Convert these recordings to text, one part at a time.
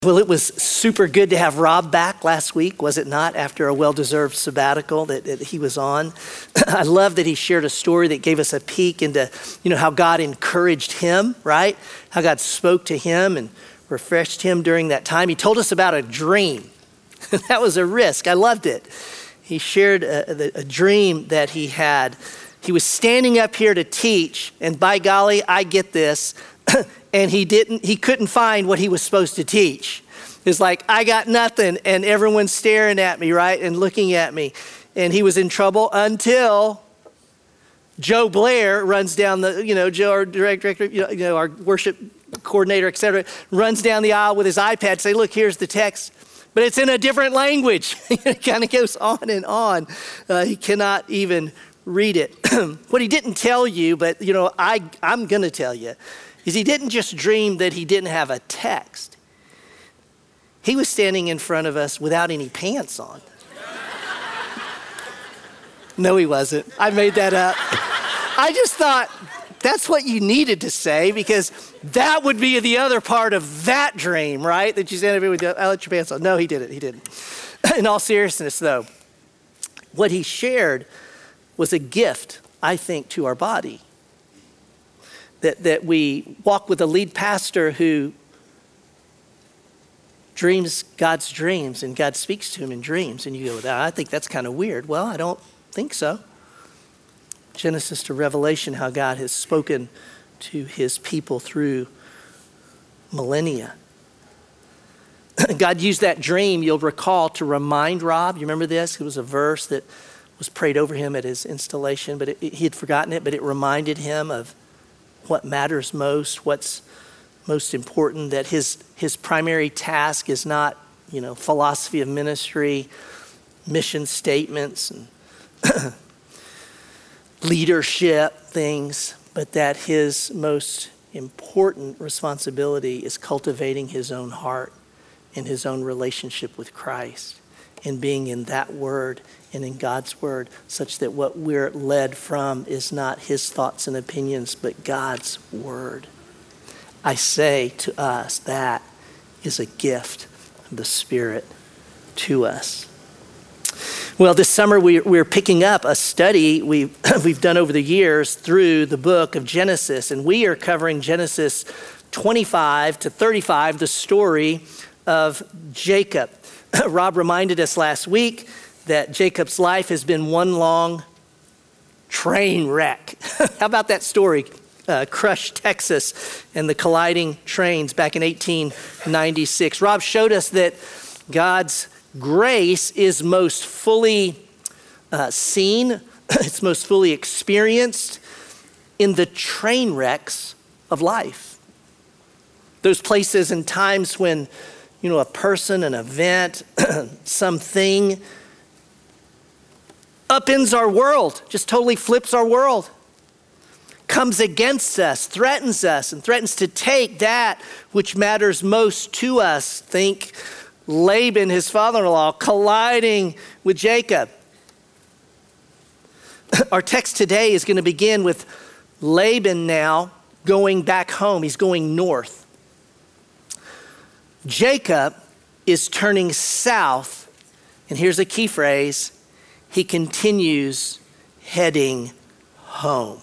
Well, it was super good to have Rob back last week, was it not, after a well-deserved sabbatical that he was on. I love that he shared a story that gave us a peek into, how God encouraged him, right? How God spoke to him and refreshed him during that time. He told us about a dream. That was a risk. I loved it. He shared a dream that he had. He was standing up here to teach, and by golly, I get this, and he couldn't find what he was supposed to teach. It's like, I got nothing, and everyone's staring at me, right, and looking at me. And he was in trouble until Joe Blair runs down Joe, our director, our worship coordinator, et cetera, runs down the aisle with his iPad, say, look, here's the text. But it's in a different language. It kind of goes on and on. He cannot even read it. What he didn't tell you, but I'm going to tell you, is he didn't just dream that he didn't have a text. He was standing in front of us without any pants on. No, he wasn't. I made that up. I just thought that's what you needed to say, because that would be the other part of that dream, right? That you stand up here with, I let your pants on. No, he didn't. He didn't. In all seriousness, though, what he shared was a gift, I think, to our body. That we walk with a lead pastor who dreams God's dreams, and God speaks to him in dreams. And you go, I think that's kind of weird. Well, I don't think so. Genesis to Revelation, how God has spoken to his people through millennia. God used that dream, you'll recall, to remind Rob. You remember this? It was a verse that was prayed over him at his installation, but he had forgotten it, but it reminded him of what matters most, what's most important, that his primary task is not, philosophy of ministry, mission statements, and leadership things, but that his most important responsibility is cultivating his own heart and his own relationship with Christ, and being in that word and in God's word, such that what we're led from is not his thoughts and opinions, but God's word. I say to us, that is a gift of the Spirit to us. Well, this summer we're picking up a study we've done over the years through the book of Genesis, and we are covering Genesis 25 to 35, the story of Jacob. Rob reminded us last week that Jacob's life has been one long train wreck. How about that story? Crushed Texas and the colliding trains back in 1896. Rob showed us that God's grace is most fully seen, it's most fully experienced in the train wrecks of life. Those places and times when, a person, an event, something upends our world, just totally flips our world, comes against us, and threatens to take that which matters most to us. Think Laban, his father-in-law, colliding with Jacob. Our text today is going to begin with Laban now going back home. He's going north. Jacob is turning south, and here's a key phrase: he continues heading home.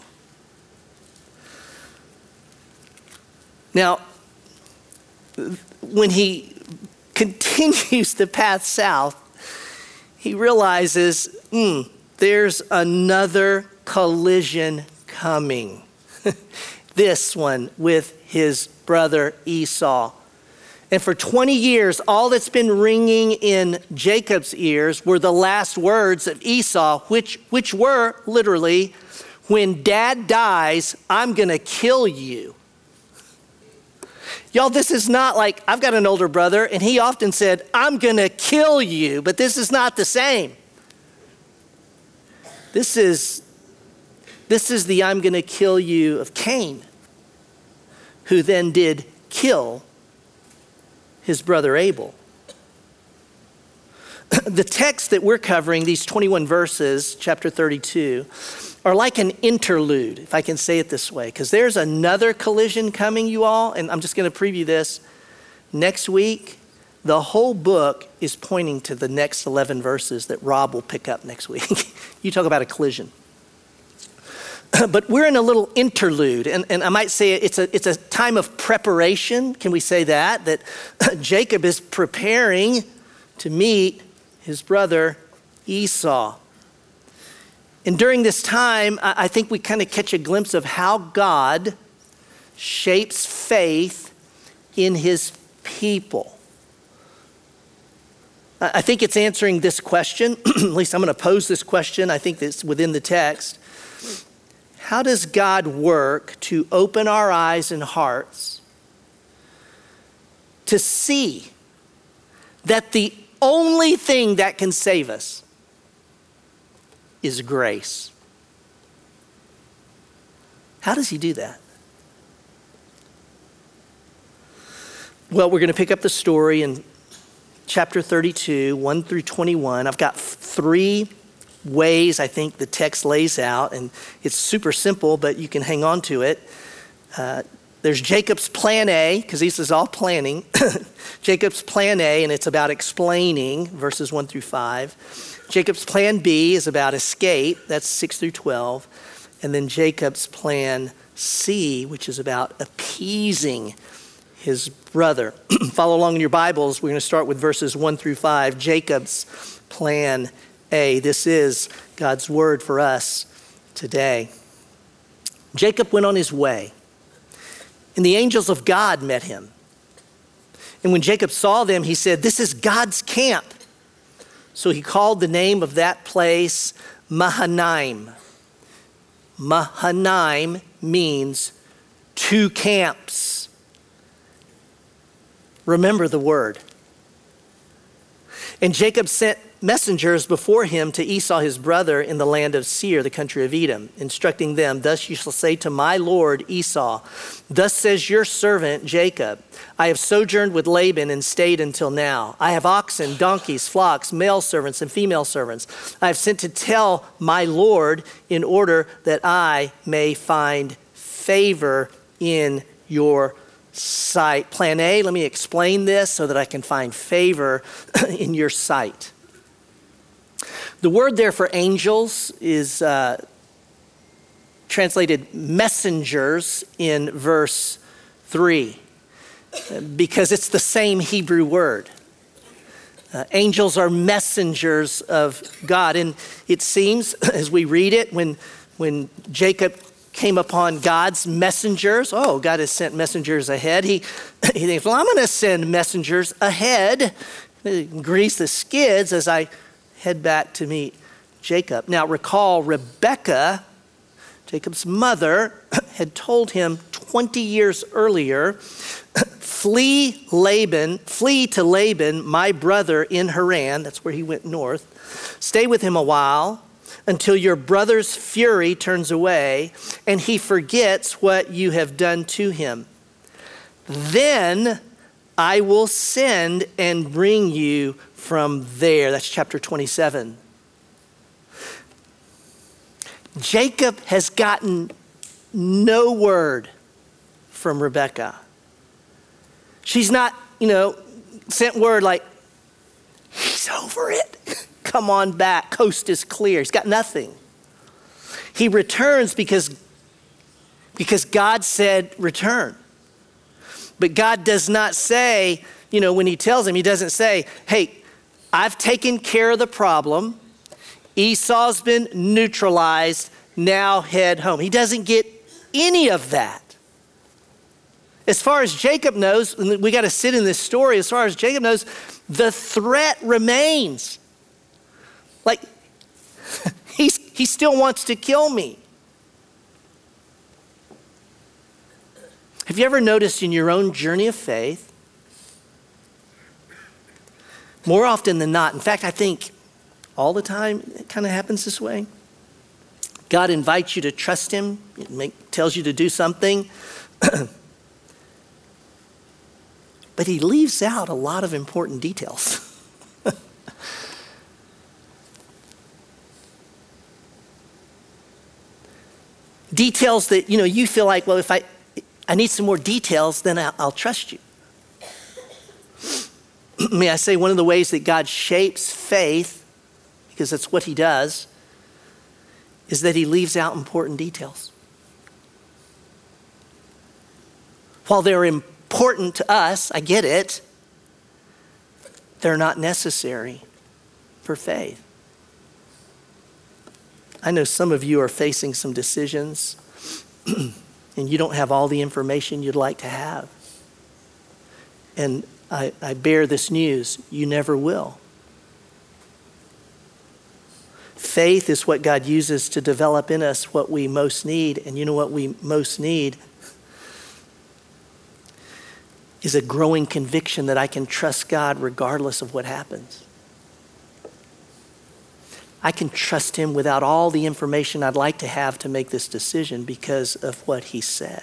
Now, when he continues the path south, he realizes, there's another collision coming. This one with his brother Esau. And for 20 years, all that's been ringing in Jacob's ears were the last words of Esau, which were literally, when dad dies, I'm going to kill you. Y'all, this is not like, I've got an older brother, and he often said, I'm going to kill you, but this is not the same. This is the I'm going to kill you of Cain, who then did kill his brother Abel. The text that we're covering, these 21 verses, chapter 32, are like an interlude, if I can say it this way, because there's another collision coming, you all, and I'm just going to preview this. Next week, The whole book is pointing to the next 11 verses that Rob will pick up next week. You talk about a collision. But we're in a little interlude, and I might say it's a time of preparation. Can we say that? That Jacob is preparing to meet his brother Esau. And during this time, I think we kind of catch a glimpse of how God shapes faith in his people. I think it's answering this question, at least I'm going to pose this question, I think that's within the text. How does God work to open our eyes and hearts to see that the only thing that can save us is grace? How does he do that? Well, we're going to pick up the story in chapter 32, 1 through 21. I've got three ways I think the text lays out, and it's super simple, but you can hang on to it. There's Jacob's plan A, because this is all planning. Jacob's plan A, and it's about explaining, verses 1 through 5. Jacob's plan B is about escape, that's 6 through 12. And then Jacob's plan C, which is about appeasing his brother. Follow along in your Bibles. We're going to start with verses 1 through 5. Jacob's plan A. This is God's word for us today. Jacob went on his way, and the angels of God met him. And when Jacob saw them, he said, "This is God's camp." So he called the name of that place Mahanaim. Mahanaim means two camps. Remember the word. And Jacob sent messengers before him to Esau his brother in the land of Seir, the country of Edom, instructing them, "Thus you shall say to my lord Esau, thus says your servant Jacob, I have sojourned with Laban and stayed until now. I have oxen, donkeys, flocks, male servants and female servants. I have sent to tell my lord in order that I may find favor in your sight." Plan A, let me explain this so that I can find favor in your sight. The word there for angels is translated messengers in verse 3 because it's the same Hebrew word. Angels are messengers of God. And it seems, as we read it, when Jacob came upon God's messengers, God has sent messengers ahead. He thinks, well, I'm going to send messengers ahead, grease the skids as I head back to meet Jacob. Now recall Rebekah, Jacob's mother, had told him 20 years earlier, flee to Laban, my brother in Haran. That's where he went north. Stay with him a while until your brother's fury turns away and he forgets what you have done to him. Then I will send and bring you from there. That's chapter 27. Jacob has gotten no word from Rebekah. She's not, sent word like, he's over it. Come on back. Coast is clear. He's got nothing. He returns because God said return. But God does not say, when he tells him, he doesn't say, hey, I've taken care of the problem. Esau's been neutralized. Now head home. He doesn't get any of that. As far as Jacob knows, and we got to sit in this story, as far as Jacob knows, the threat remains. Like, he still wants to kill me. Have you ever noticed in your own journey of faith, more often than not, in fact, I think all the time it kind of happens this way. God invites you to trust him, tells you to do something, but he leaves out a lot of important details. Details that, you feel like, well, if I need some more details, then I'll trust you. may I say, one of the ways that God shapes faith, because that's what he does, is that he leaves out important details. While they're important to us, I get it, they're not necessary for faith. I know some of you are facing some decisions and you don't have all the information you'd like to have. And I bear this news, you never will. Faith is what God uses to develop in us what we most need. And you know what we most need? Is a growing conviction that I can trust God regardless of what happens. I can trust him without all the information I'd like to have to make this decision because of what he said.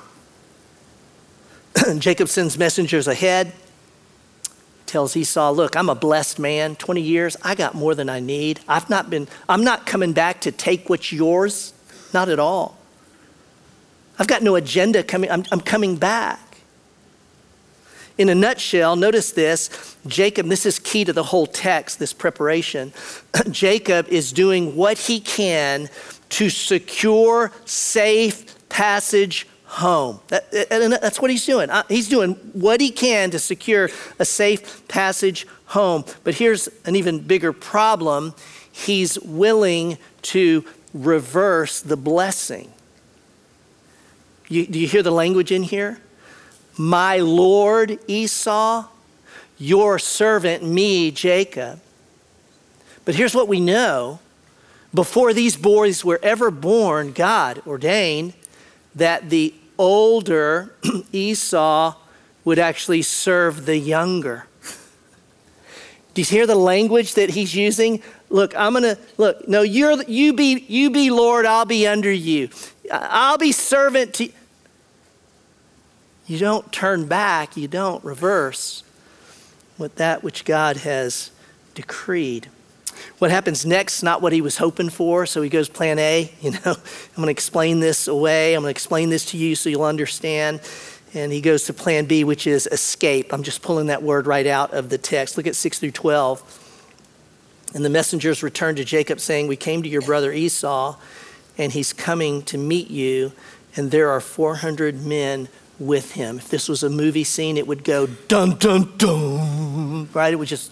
Jacob sends messengers ahead, tells Esau, look, I'm a blessed man, 20 years, I got more than I need. I'm not coming back to take what's yours, not at all. I've got no agenda coming, I'm coming back. In a nutshell, notice this, Jacob, this is key to the whole text, this preparation. Jacob is doing what he can to secure safe passage home. That's what he's doing. He's doing what he can to secure a safe passage home. But here's an even bigger problem. He's willing to reverse the blessing. Do you hear the language in here? My Lord Esau, your servant me, Jacob. But here's what we know. Before these boys were ever born, God ordained that the older Esau would actually serve the younger. Do you hear the language that he's using? Look, no, you be Lord, I'll be under you. I'll be servant to you. You don't turn back, you don't reverse with that which God has decreed. What happens next, not what he was hoping for, so he goes plan A, I'm going to explain this away, I'm going to explain this to you so you'll understand. And he goes to plan B, which is escape. I'm just pulling that word right out of the text. Look at 6 through 12. And the messengers returned to Jacob saying, we came to your brother Esau, and he's coming to meet you, and there are 400 men with him. If this was a movie scene, it would go dun, dun, dun, right? It would just,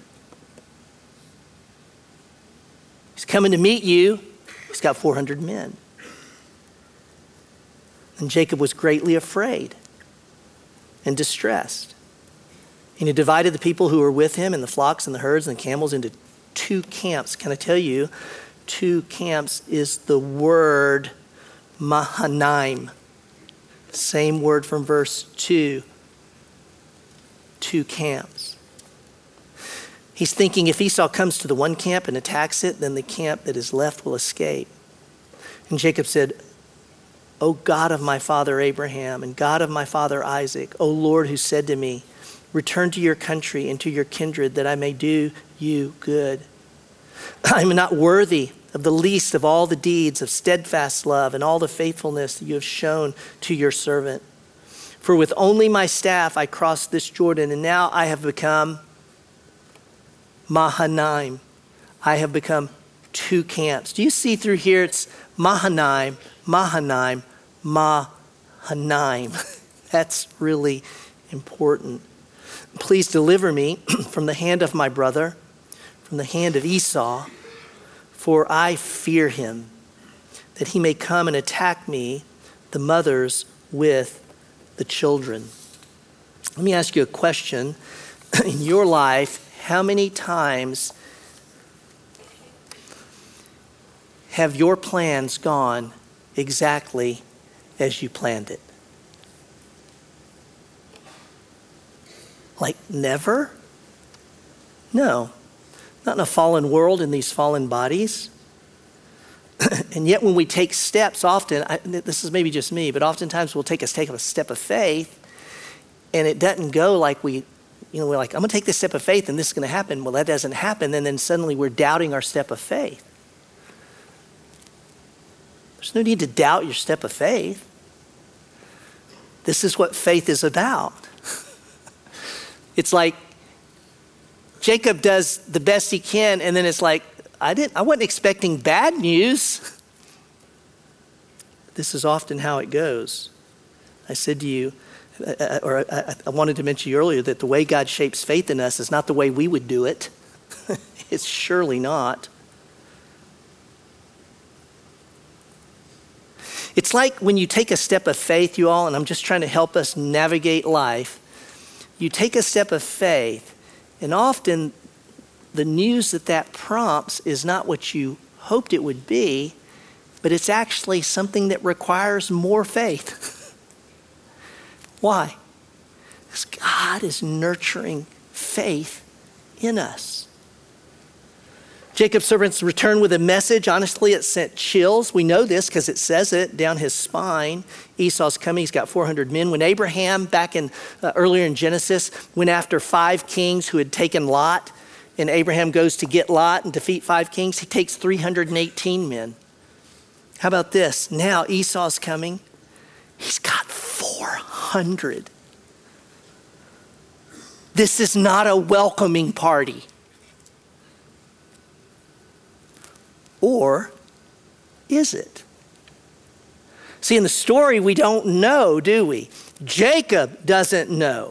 he's coming to meet you. He's got 400 men. And Jacob was greatly afraid and distressed. And he divided the people who were with him and the flocks and the herds and the camels into 2 camps. Can I tell you, 2 camps is the word Mahanaim. Same word from verse 2. 2 camps. He's thinking if Esau comes to the one camp and attacks it, then the camp that is left will escape. And Jacob said, O God of my father Abraham and God of my father Isaac, O Lord who said to me, return to your country and to your kindred that I may do you good. I am not worthy of the least of all the deeds of steadfast love and all the faithfulness that you have shown to your servant. For with only my staff I crossed this Jordan, and now I have become Mahanaim. I have become 2 camps. Do you see through here? It's Mahanaim, Mahanaim, Mahanaim. That's really important. Please deliver me from the hand of my brother, from the hand of Esau, for I fear him, that he may come and attack me, the mothers with the children. Let me ask you a question. In your life, how many times have your plans gone exactly as you planned it? Like never? No. Not in a fallen world, in these fallen bodies. And yet when we take steps, often, this is maybe just me, but oftentimes we'll take a step of faith, and it doesn't go like we're like, I'm going to take this step of faith and this is going to happen. Well, that doesn't happen, and then suddenly we're doubting our step of faith. There's no need to doubt your step of faith. This is what faith is about. It's like Jacob does the best he can, and then it's like, I wasn't expecting bad news. This is often how it goes. I said to you, I wanted to mention to you earlier that the way God shapes faith in us is not the way we would do it. It's surely not. It's like when you take a step of faith, you all, and I'm just trying to help us navigate life. You take a step of faith, and often the news that prompts is not what you hoped it would be, but it's actually something that requires more faith. Why? Because God is nurturing faith in us. Jacob's servants returned with a message. Honestly, it sent chills. We know this because it says it down his spine. Esau's coming. He's got 400 men. When Abraham, back in earlier in Genesis, went after 5 kings who had taken Lot, and Abraham goes to get Lot and defeat 5 kings, he takes 318 men. How about this? Now Esau's coming. He's got 400. This is not a welcoming party. Or is it? See, in the story, we don't know, do we? Jacob doesn't know.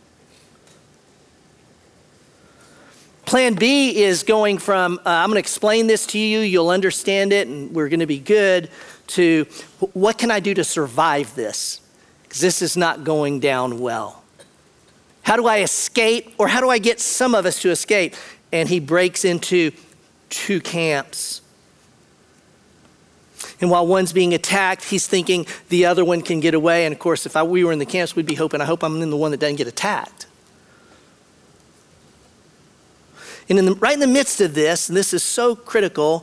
Plan B is going from, I'm going to explain this to you, you'll understand it, and we're going to be good, to what can I do to survive this? Because this is not going down well. How do I escape, or how do I get some of us to escape? And he breaks into 2 camps. And while one's being attacked, he's thinking the other one can get away. And of course, if we were in the camps, we'd be hoping, I hope I'm in the one that doesn't get attacked. And right in the midst of this, and this is so critical,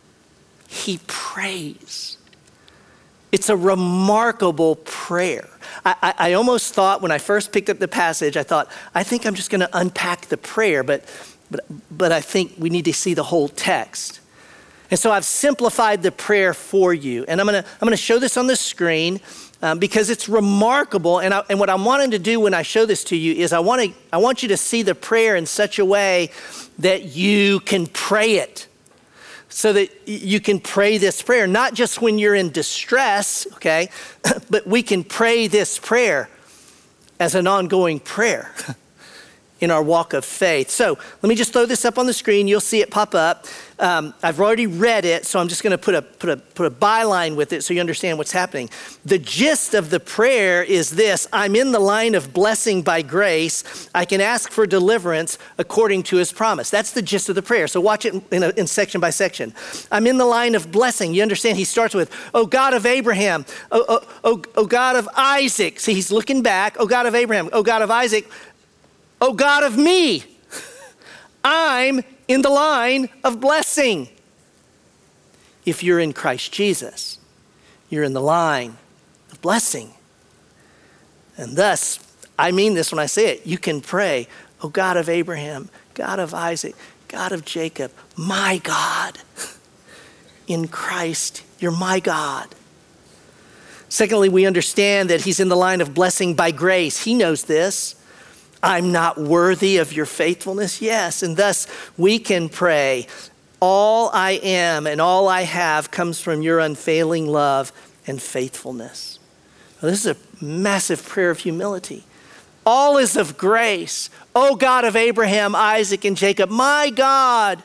he prays. It's a remarkable prayer. I almost thought when I first picked up the passage, I think I'm just going to unpack the prayer, but I think we need to see the whole text. And so I've simplified the prayer for you. And I'm gonna show this on the screen because it's remarkable. And what I'm wanting to do when I show this to you is I want you to see the prayer in such a way that you can pray it. So that you can pray this prayer, not just when you're in distress, okay? But we can pray this prayer as an ongoing prayer in our walk of faith. So let me just throw this up on the screen. You'll see it pop up. I've already read it, so I'm just going to put a byline with it so you understand what's happening. The gist of the prayer is this: I'm in the line of blessing by grace. I can ask for deliverance according to his promise. That's the gist of the prayer. So watch it in section by section. I'm in the line of blessing. You understand? He starts with, "Oh God of Abraham, oh God of Isaac." See, he's looking back. "Oh God of Abraham, oh God of Isaac, oh God of me." I'm in the line of blessing. If you're in Christ Jesus, you're in the line of blessing. And thus, I mean this when I say it, you can pray, "Oh God of Abraham, God of Isaac, God of Jacob, my God." In Christ, you're my God. Secondly, we understand that he's in the line of blessing by grace. He knows this. I'm not worthy of your faithfulness. Yes, and thus we can pray, all I am and all I have comes from your unfailing love and faithfulness. Now, this is a massive prayer of humility. All is of grace. Oh God of Abraham, Isaac, and Jacob, my God,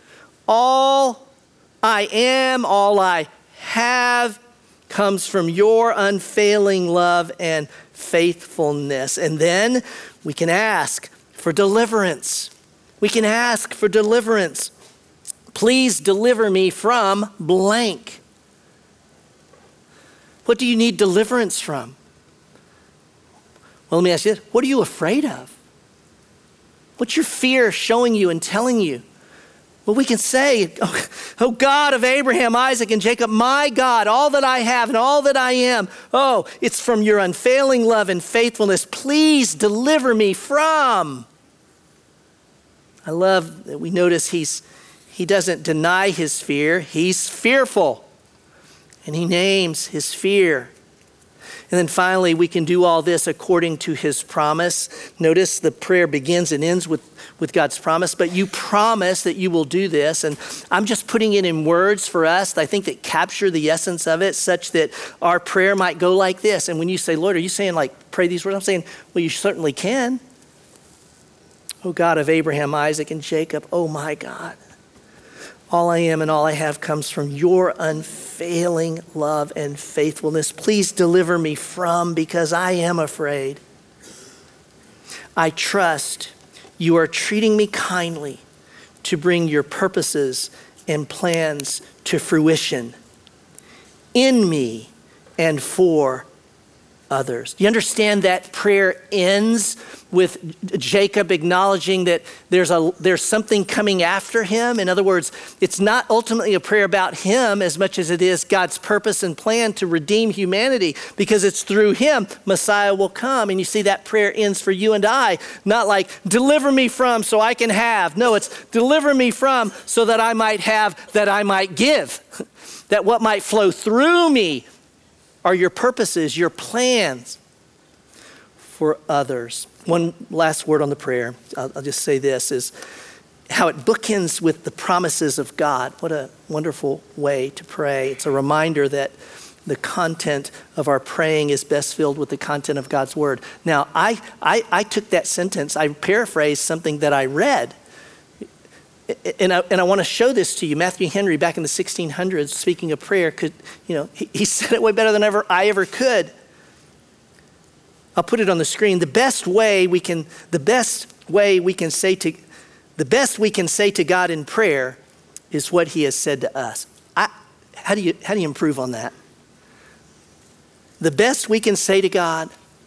all I am, all I have comes from your unfailing love and faithfulness. And then we can ask for deliverance. We can ask for deliverance. Please deliver me from blank. What do you need deliverance from? Well, let me ask you this. What are you afraid of? What's your fear showing you and telling you? Well, we can say, "Oh God of Abraham, Isaac, and Jacob, my God, all that I have and all that I am, oh, it's from your unfailing love and faithfulness. Please deliver me from." I love that we notice he doesn't deny his fear. He's fearful, and he names his fear. And then finally, we can do all this according to his promise. Notice the prayer begins and ends with God's promise, but you promise that you will do this. And I'm just putting it in words for us, I think, that capture the essence of it, such that our prayer might go like this. And when you say, Lord, are you saying like, pray these words? I'm saying, well, you certainly can. Oh God of Abraham, Isaac, and Jacob, oh my God. All I am and all I have comes from your unfailing love and faithfulness. Please deliver me from, because I am afraid. I trust you are treating me kindly to bring your purposes and plans to fruition in me and for others. Do you understand that prayer ends with Jacob acknowledging that there's something coming after him? In other words, it's not ultimately a prayer about him as much as it is God's purpose and plan to redeem humanity, because it's through him Messiah will come. And you see that prayer ends for you and I, not like deliver me from so I can have. No, it's deliver me from so that I might have, that I might give, that what might flow through me are your purposes, your plans for others. One last word on the prayer. I'll just say this, is how it bookends with the promises of God. What a wonderful way to pray. It's a reminder that the content of our praying is best filled with the content of God's word. Now, I took that sentence, I paraphrased something that I read. And I want to show this to you. Matthew Henry, back in the 1600s, speaking of prayer, he said it way better than I ever could. I'll put it on the screen. The best we can say to God in prayer is what he has said to us. How do you improve on that? The best we can say to God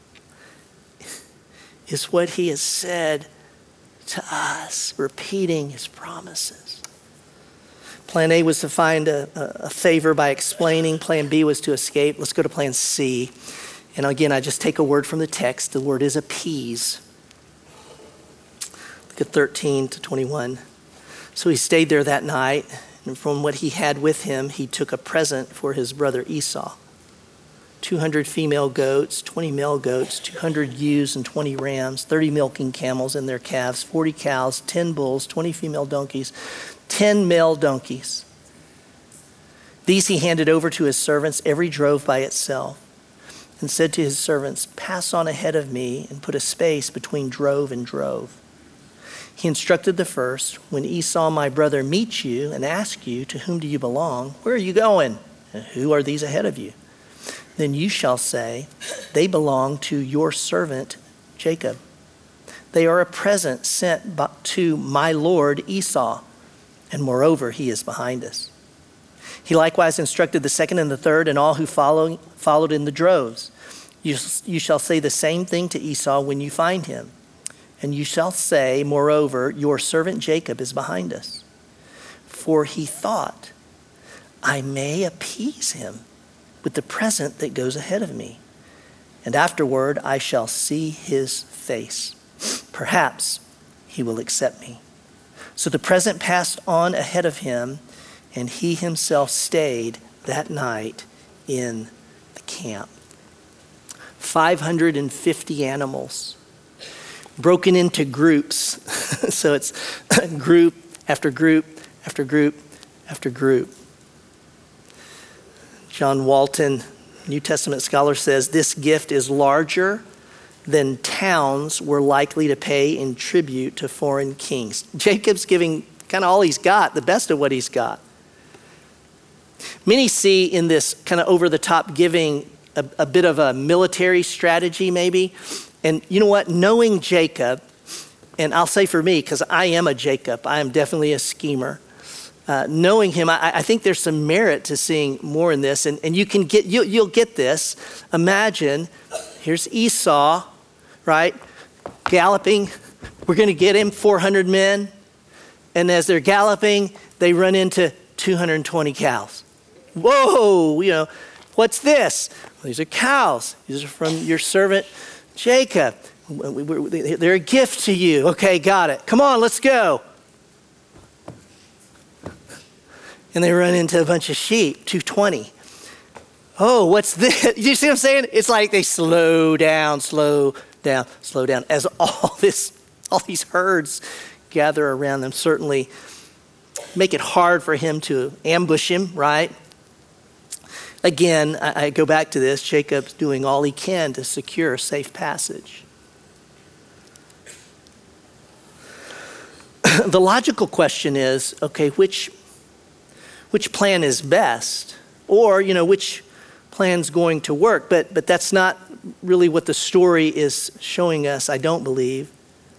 is what he has said to us, repeating his promises. Plan A was to find a favor by explaining. Plan B was to escape. Let's go to plan C. And again, I just take a word from the text. The word is appease. Look at 13 to 21. So he stayed there that night, and from what he had with him, he took a present for his brother Esau. 200 female goats, 20 male goats, 200 ewes and 20 rams, 30 milking camels and their calves, 40 cows, 10 bulls, 20 female donkeys, 10 male donkeys. These he handed over to his servants, every drove by itself, and said to his servants, pass on ahead of me and put a space between drove and drove. He instructed the first, when Esau, my brother, meets you and asks you, to whom do you belong? Where are you going? And who are these ahead of you? Then you shall say, they belong to your servant Jacob. They are a present sent to my lord Esau, and moreover, he is behind us. He likewise instructed the second and the third and all who followed in the droves. You shall say the same thing to Esau when you find him. And you shall say, moreover, your servant Jacob is behind us. For he thought, I may appease him with the present that goes ahead of me, and afterward I shall see his face. Perhaps he will accept me. So the present passed on ahead of him, and he himself stayed that night in the camp. 550 animals, broken into groups. So it's group after group after group after group. John Walton, New Testament scholar, says this gift is larger than towns were likely to pay in tribute to foreign kings. Jacob's giving kind of all he's got, the best of what he's got. Many see in this kind of over-the-top giving a bit of a military strategy maybe. And you know what? Knowing Jacob, and I'll say for me, because I am a Jacob, I am definitely a schemer. Knowing him, I think there's some merit to seeing more in this, and you'll get this. Imagine, here's Esau, right, galloping. We're going to get him 400 men, and as they're galloping, they run into 220 cows. Whoa, what's this? Well, these are cows. These are from your servant Jacob. They're a gift to you. Okay, got it. Come on, let's go. And they run into a bunch of sheep, 220. oh, what's this? You see what I'm saying? It's like they slow down as all these herds gather around them. Certainly make it hard for him to ambush him, right? Again, I go back to this. Jacob's doing all he can to secure a safe passage. The logical question is, okay, which plan is best? Or, which plan's going to work? But that's not really what the story is showing us, I don't believe.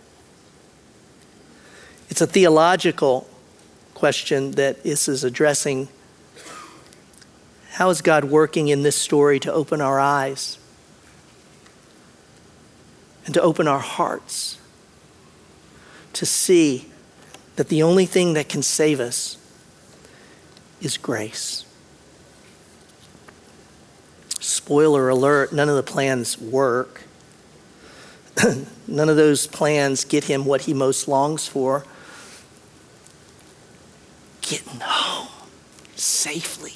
It's a theological question that this is addressing. How is God working in this story to open our eyes and to open our hearts to see that the only thing that can save us is grace? Spoiler alert, none of the plans work. None of those plans get him what he most longs for. Getting home safely.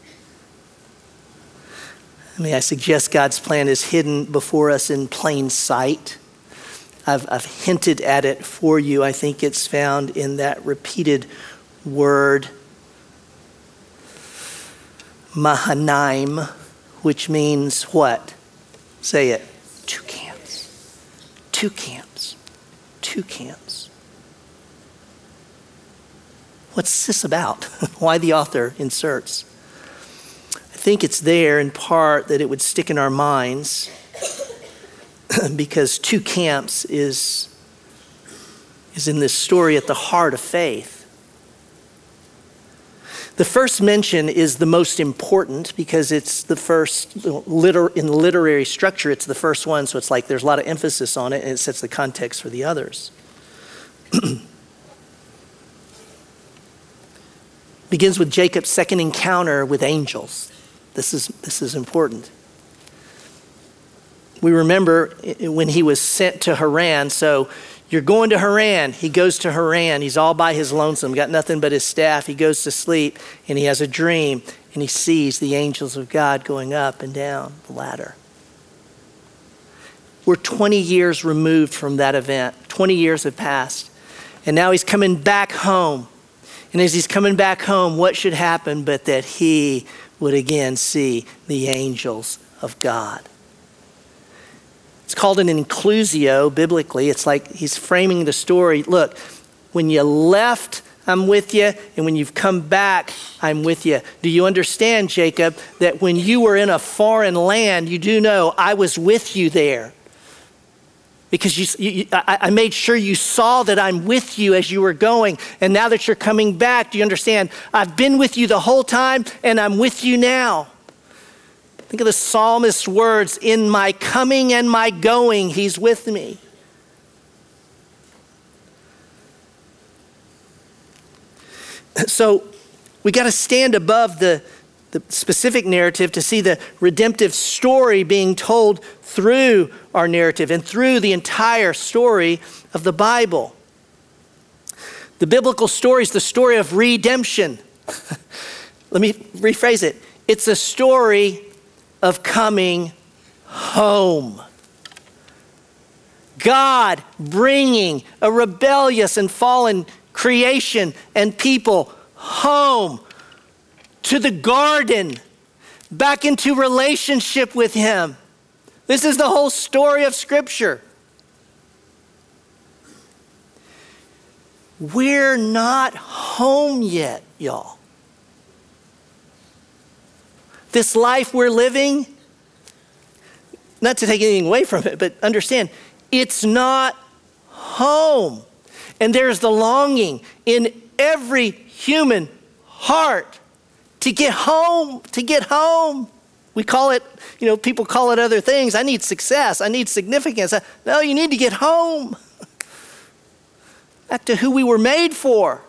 I suggest God's plan is hidden before us in plain sight. I've hinted at it for you. I think it's found in that repeated word, Mahanaim, which means what? Say it. Two camps. Two camps. Two camps. What's this about? Why the author inserts? I think it's there in part that it would stick in our minds because two camps is in this story at the heart of faith. The first mention is the most important because it's the first, in literary structure, it's the first one, so it's like there's a lot of emphasis on it and it sets the context for the others. Begins with Jacob's second encounter with angels. This is important. We remember when he was sent to Haran. So you're going to Haran. He goes to Haran. He's all by his lonesome, got nothing but his staff. He goes to sleep and he has a dream and he sees the angels of God going up and down the ladder. We're 20 years removed from that event. 20 years have passed. And now he's coming back home. And as he's coming back home, what should happen but that he would again see the angels of God. It's called an inclusio biblically. It's like he's framing the story. Look, when you left, I'm with you. And when you've come back, I'm with you. Do you understand, Jacob, that when you were in a foreign land, you do know I was with you there? Because I made sure you saw that I'm with you as you were going. And now that you're coming back, do you understand? I've been with you the whole time and I'm with you now. Think of the psalmist's words, in my coming and my going, he's with me. So we got to stand above the specific narrative to see the redemptive story being told through our narrative and through the entire story of the Bible. The biblical story is the story of redemption. Let me rephrase it. It's a story of coming home. God bringing a rebellious and fallen creation and people home to the garden, back into relationship with him. This is the whole story of Scripture. We're not home yet, y'all. This life we're living, not to take anything away from it, but understand, it's not home. And there's the longing in every human heart to get home, to get home. We call it, people call it other things. I need success. I need significance. No, you need to get home. Back to who we were made for.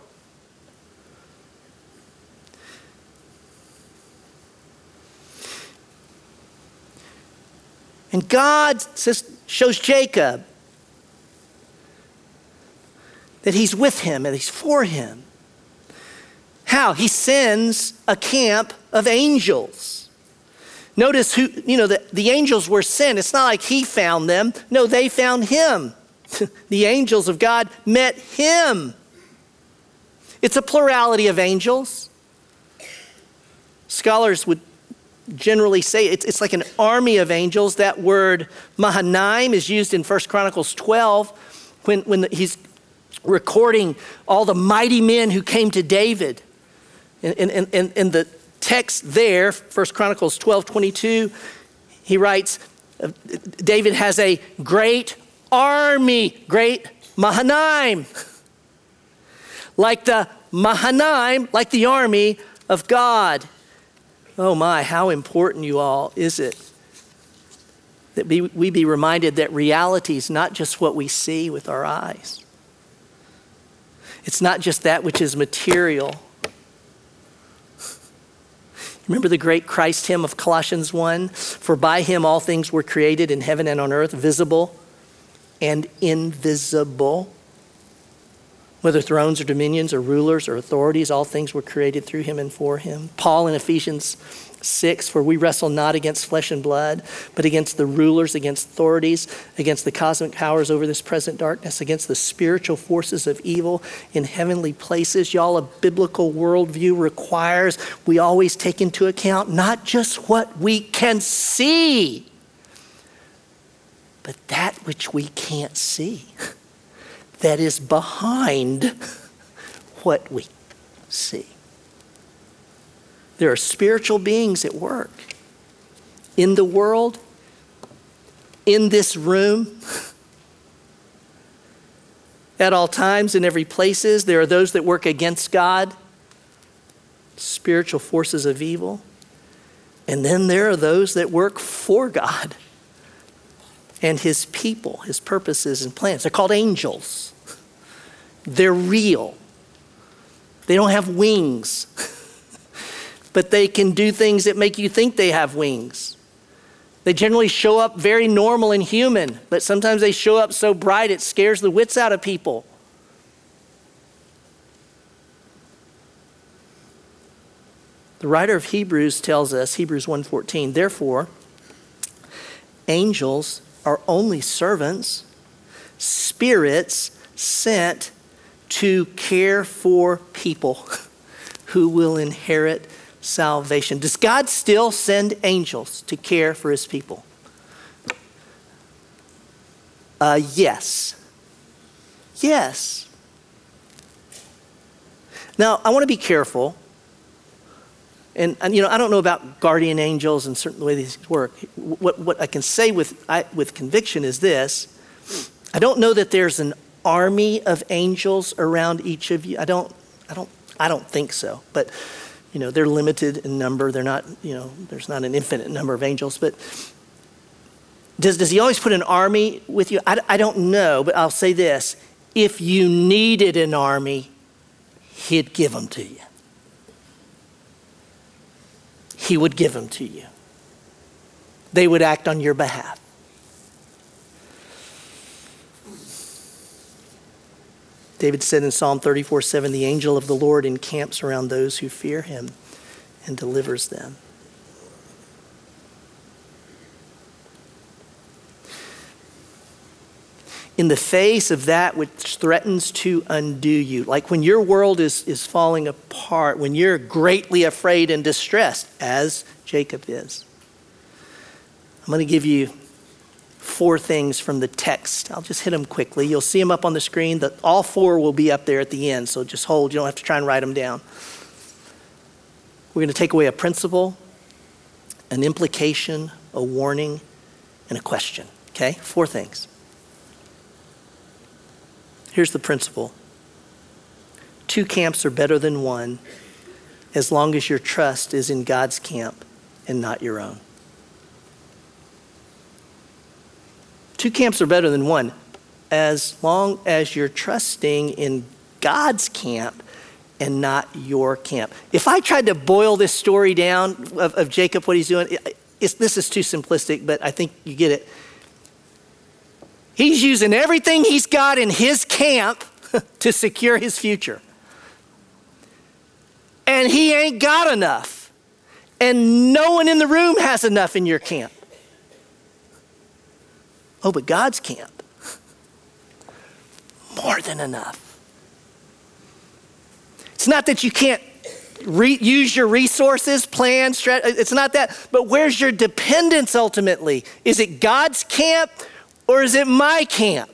And God shows Jacob that he's with him and he's for him. How? He sends a camp of angels. Notice who, the angels were sent. It's not like he found them. No, they found him. The angels of God met him. It's a plurality of angels. Scholars would generally say it's like an army of angels. That word Mahanaim is used in 1 Chronicles 12 when he's recording all the mighty men who came to David. In the text there, 1 Chronicles 12:22, he writes, David has a great army, great Mahanaim. Like the Mahanaim, like the army of God. Oh my, how important, you all, is it that we be reminded that reality is not just what we see with our eyes. It's not just that which is material. Remember the great Christ hymn of Colossians 1? For by him all things were created in heaven and on earth, visible and invisible. Whether thrones or dominions or rulers or authorities, all things were created through him and for him. Paul in Ephesians 6, for we wrestle not against flesh and blood, but against the rulers, against authorities, against the cosmic powers over this present darkness, against the spiritual forces of evil in heavenly places. Y'all, a biblical worldview requires we always take into account not just what we can see, but that which we can't see. That is behind what we see. There are spiritual beings at work in the world, in this room, at all times, in every places. There are those that work against God, spiritual forces of evil. And then there are those that work for God and his people, his purposes and plans. They're called angels. They're real. They don't have wings, but they can do things that make you think they have wings. They generally show up very normal and human, but sometimes they show up so bright it scares the wits out of people. The writer of Hebrews tells us, Hebrews 1:14, therefore, angels are only servants, spirits sent to care for people who will inherit salvation. Does God still send angels to care for his people? Yes. Yes. Now, I want to be careful. And I don't know about guardian angels and certain the way these work. What I can say with conviction is this. I don't know that there's an army of angels around each of you. I don't think so. But they're limited in number. They're not, there's not an infinite number of angels. But does he always put an army with you? I don't know, but I'll say this. If you needed an army, he'd give them to you. He would give them to you. They would act on your behalf. David said in Psalm 34:7, the angel of the Lord encamps around those who fear him and delivers them. In the face of that which threatens to undo you, like when your world is falling apart, when you're greatly afraid and distressed, as Jacob is, I'm going to give you 4 things from the text. I'll just hit them quickly. You'll see them up on the screen. All 4 will be up there at the end, so just hold. You don't have to try and write them down. We're going to take away a principle, an implication, a warning, and a question. Okay? 4 things. Here's the principle. 2 camps are better than 1 as long as your trust is in God's camp and not your own. 2 camps are better than 1 as long as you're trusting in God's camp and not your camp. If I tried to boil this story down of Jacob, what he's doing, this is too simplistic, but I think you get it. He's using everything he's got in his camp to secure his future. And he ain't got enough. and no one in the room has enough in your camp. Oh, but God's camp, more than enough. It's not that you can't use your resources, plan, it's not that, but where's your dependence ultimately? Is it God's camp or is it my camp?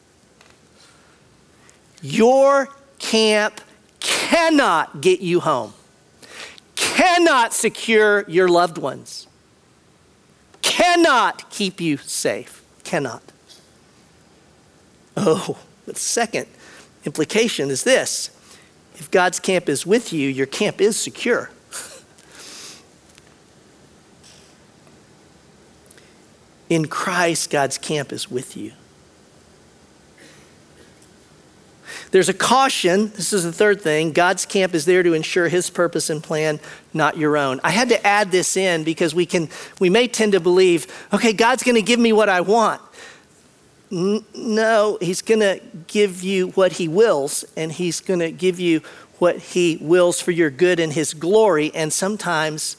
Your camp cannot get you home, cannot secure your loved ones, cannot keep you safe, cannot. Oh, the second implication is this. If God's camp is with you, your camp is secure. In Christ, God's camp is with you. There's a caution. This is the third thing. God's camp is there to ensure his purpose and plan, not your own. I had to add this in because we may tend to believe, okay, God's going to give me what I want. No, he's going to give you what he wills, and he's going to give you what he wills for your good and his glory. And sometimes,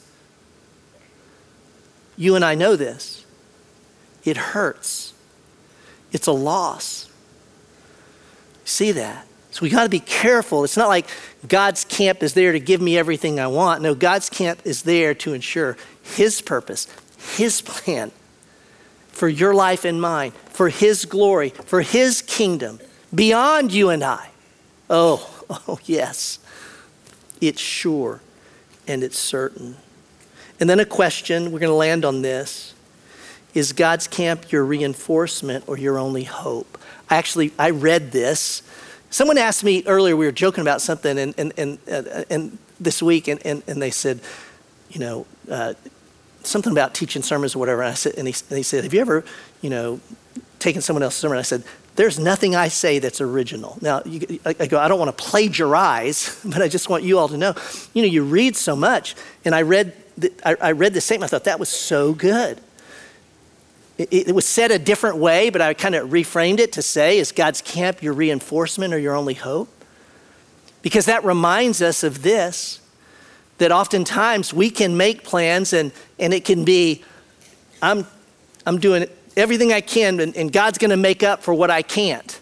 you and I know this, it hurts. It's a loss. See that? So we got to be careful. It's not like God's camp is there to give me everything I want. No, God's camp is there to ensure his purpose, his plan for your life and mine, for his glory, for his kingdom, beyond you and I. Oh yes. It's sure and it's certain. And then a question, we're going to land on this. Is God's camp your reinforcement or your only hope? I read this. Someone asked me earlier, we were joking about something and this week, and they said, something about teaching sermons or whatever. And I said, and he said, have you ever, taken someone else's sermon? I said, there's nothing I say that's original. Now, I go, I don't want to plagiarize, but I just want you all to know, you read so much. And I read the statement. I thought that was so good. It was said a different way, but I kind of reframed it to say, is God's camp your reinforcement or your only hope? Because that reminds us of this, that oftentimes we can make plans and it can be, I'm doing everything I can and God's going to make up for what I can't.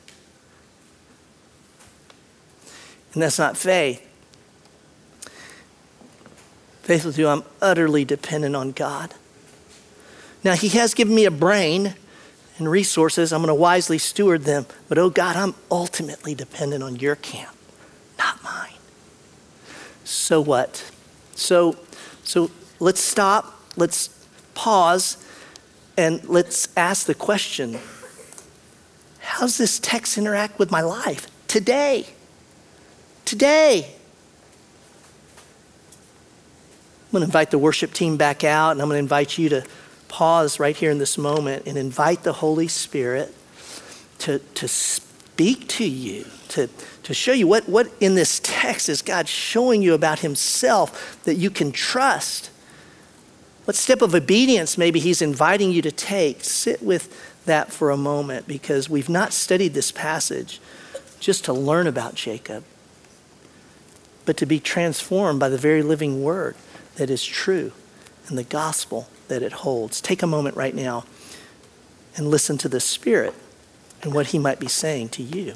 And that's not faith. Faith with you, I'm utterly dependent on God. Now, he has given me a brain and resources. I'm going to wisely steward them. But, oh God, I'm ultimately dependent on your camp, not mine. So what? So let's stop. Let's pause. And let's ask the question, how does this text interact with my life today? Today. I'm going to invite the worship team back out, and I'm going to invite you to pause right here in this moment and invite the Holy Spirit to speak to you, to show you what in this text is God showing you about himself that you can trust. What step of obedience maybe he's inviting you to take. Sit with that for a moment, because we've not studied this passage just to learn about Jacob, but to be transformed by the very living word that is true and the gospel that it holds. Take a moment right now and listen to the Spirit and what he might be saying to you.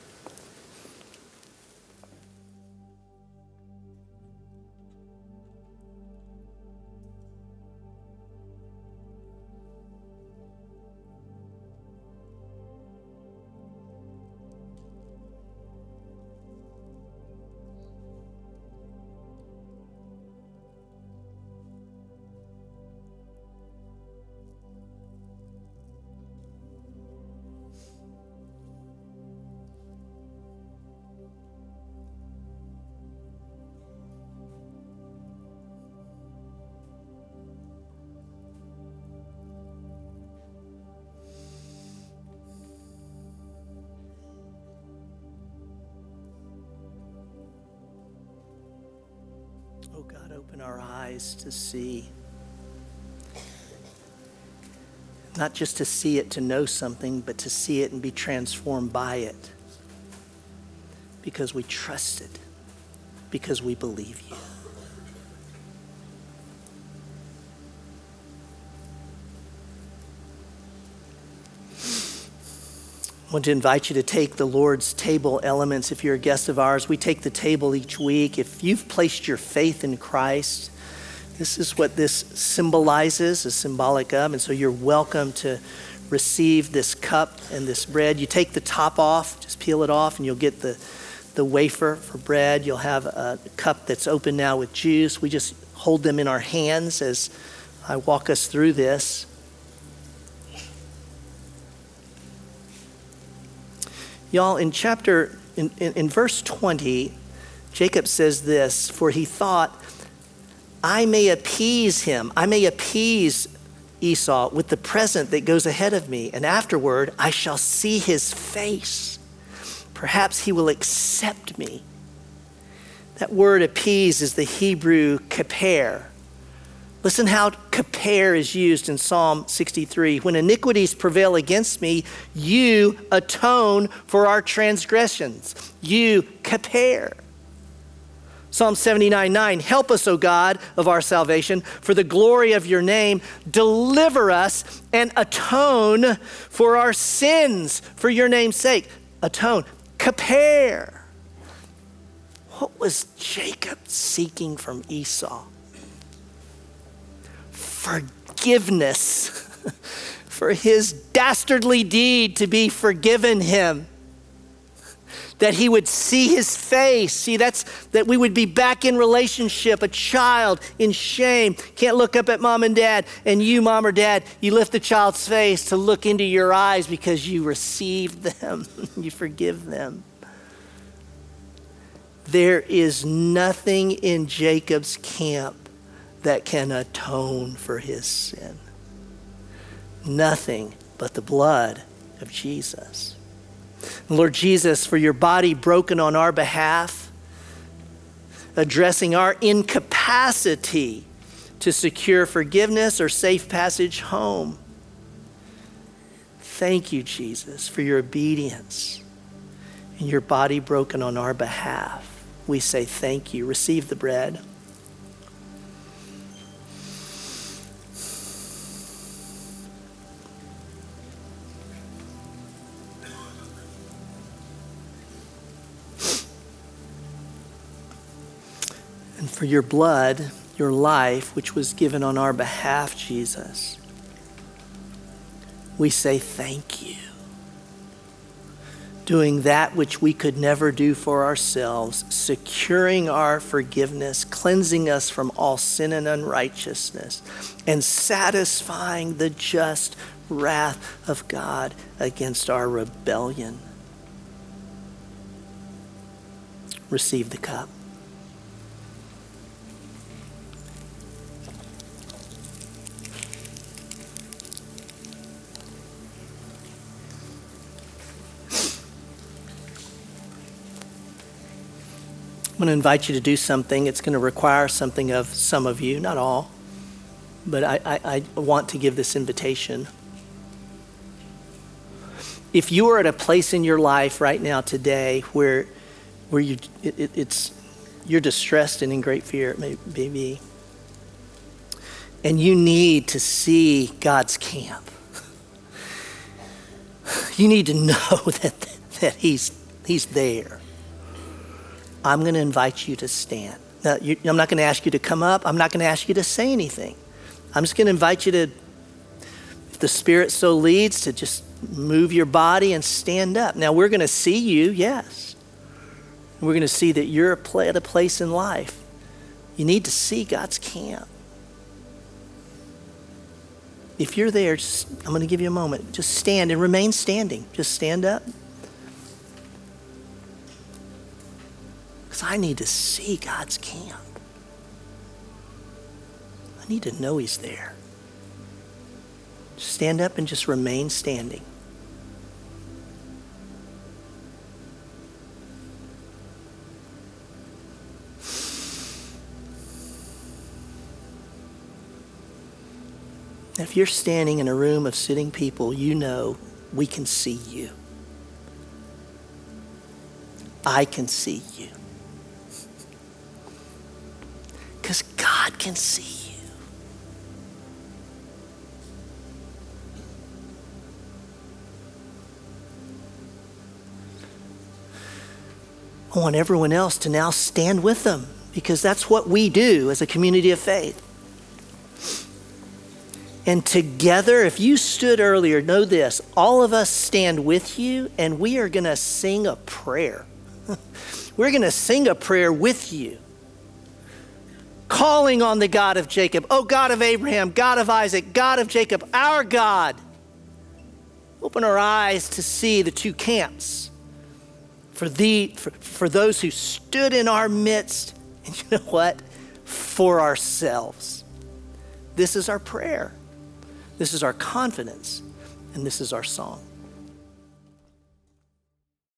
Oh God, open our eyes to see. Not just to see it, to know something, but to see it and be transformed by it. Because we trust it. Because we believe you. I want to invite you to take the Lord's table elements. If you're a guest of ours, we take the table each week. If you've placed your faith in Christ, this is what this symbolizes, is symbolic of. And so you're welcome to receive this cup and this bread. You take the top off, just peel it off, and you'll get the wafer for bread. You'll have a cup that's open now with juice. We just hold them in our hands as I walk us through this. Y'all, in verse 20, Jacob says this, for he thought, I may appease him. I may appease Esau with the present that goes ahead of me, and afterward I shall see his face. Perhaps he will accept me. That word appease is the Hebrew kaper. Listen how kaper is used in Psalm 63. When iniquities prevail against me, you atone for our transgressions. You kaper. Psalm 79:9, help us, O God of our salvation, for the glory of your name. Deliver us and atone for our sins for your name's sake. Atone. Kaper. What was Jacob seeking from Esau? Forgiveness for his dastardly deed to be forgiven him. That he would see his face. See, that we would be back in relationship, a child in shame. Can't look up at mom and dad, and you, mom or dad, you lift the child's face to look into your eyes because you received them. You forgive them. There is nothing in Jacob's camp that can atone for his sin. Nothing but the blood of Jesus. Lord Jesus, for your body broken on our behalf, addressing our incapacity to secure forgiveness or safe passage home. Thank you, Jesus, for your obedience and your body broken on our behalf. We say thank you. Receive the bread. And for your blood, your life, which was given on our behalf, Jesus, we say thank you. Doing that which we could never do for ourselves, securing our forgiveness, cleansing us from all sin and unrighteousness, and satisfying the just wrath of God against our rebellion. Receive the cup. I'm going to invite you to do something. It's going to require something of some of you, not all, but I want to give this invitation. If you are at a place in your life right now today where you're distressed and in great fear, it may be, and you need to see God's camp, you need to know that He's there. I'm going to invite you to stand. Now, I'm not going to ask you to come up. I'm not going to ask you to say anything. I'm just going to invite you to, if the Spirit so leads, to just move your body and stand up. Now, we're going to see you, yes. We're going to see that you're at a place in life. You need to see God's camp. If you're there, I'm going to give you a moment. Just stand and remain standing. Just stand up. Because I need to see God's camp. I need to know He's there. Just stand up and just remain standing. If you're standing in a room of sitting people, you know we can see you. I can see you. Because God can see you. I want everyone else to now stand with them, because that's what we do as a community of faith. And together, if you stood earlier, know this, all of us stand with you, and we are going to sing a prayer. We're going to sing a prayer with you, calling on the God of Jacob. Oh, God of Abraham, God of Isaac, God of Jacob, our God. Open our eyes to see the two camps for those who stood in our midst, and you know what? For ourselves. This is our prayer. This is our confidence, and this is our song.